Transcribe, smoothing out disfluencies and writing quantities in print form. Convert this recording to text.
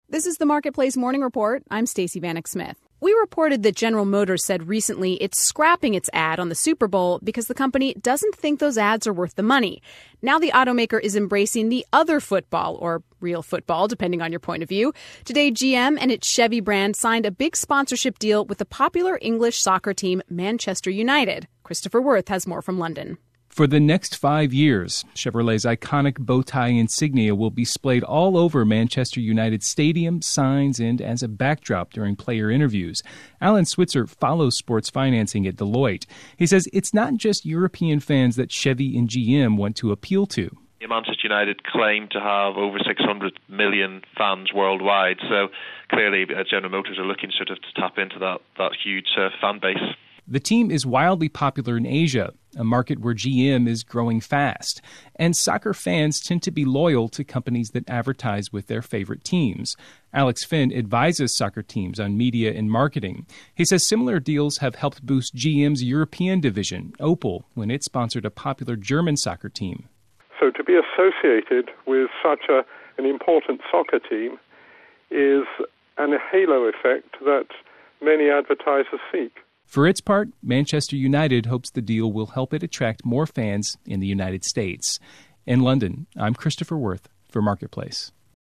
This is the Marketplace Morning Report. I'm Stacey Vanek Smith. We reported that General Motors said recently it's scrapping its ad on the Super Bowl because the company doesn't think those ads are worth the money. Now the automaker is embracing the other football, or real football, depending on your point of view. Today, GM and its Chevy brand signed a big sponsorship deal with the popular English soccer team Manchester United. Christopher Worth has more from London. For the next 5 years, Chevrolet's iconic bow tie insignia will be displayed all over Manchester United Stadium, signs, and as a backdrop during player interviews. Alan Switzer follows sports financing at Deloitte. He says it's not just European fans that Chevy and GM want to appeal to. Manchester United claim to have over 600 million fans worldwide, so clearly General Motors are looking sort of to tap into that huge fan base. The team is wildly popular in Asia, a market where GM is growing fast. And soccer fans tend to be loyal to companies that advertise with their favorite teams. Alex Finn advises soccer teams on media and marketing. He says similar deals have helped boost GM's European division, Opel, when it sponsored a popular German soccer team. So to be associated with such an important soccer team is a halo effect that many advertisers seek. For its part, Manchester United hopes the deal will help it attract more fans in the United States. In London, I'm Christopher Worth for Marketplace.